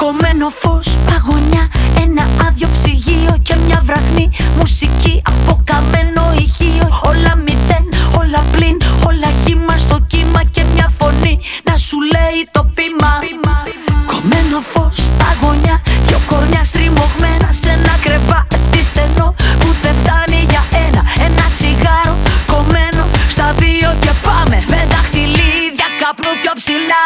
Κομμένο φως, παγωνιά, ένα άδειο ψυγείο και μια βραχνή μουσική από καμένο ηχείο. Όλα μηδέν, όλα πλην, όλα χύμα στο κύμα και μια φωνή να σου λέει το πείμα. Κομμένο φως, παγωνιά, δυο κορμιά στριμωγμένα σε ένα κρεβάτι στενό που δεν φτάνει για ένα τσιγάρο κομμένο στα δύο και πάμε με δαχτυλίδια καπνού πιο ψηλά.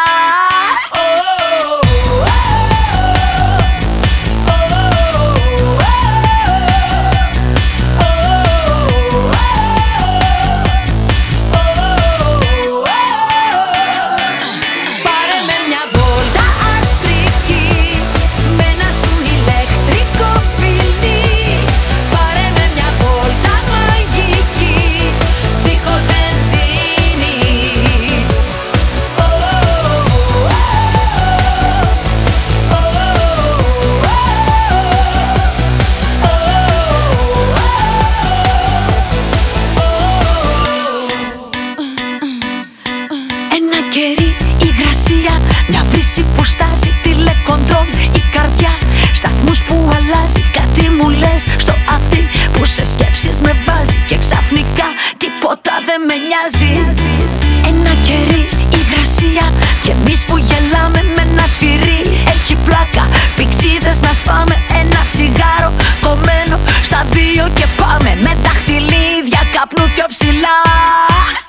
Μια βρύση που στάζει, τηλεκοντρόλ η καρδιά. Σταθμούς που αλλάζει, κάτι μου λες στο αυτί που σε σκέψεις με βάζει και ξαφνικά τίποτα δεν με νοιάζει. Ένα κερί, υγρασία και εμείς που γελάμε με ένα σφυρί. Έχει πλάκα, πηξίδες να σπάμε, ένα τσιγάρο κομμένο στα δύο και πάμε με δαχτυλίδια καπνού πιο ψηλά.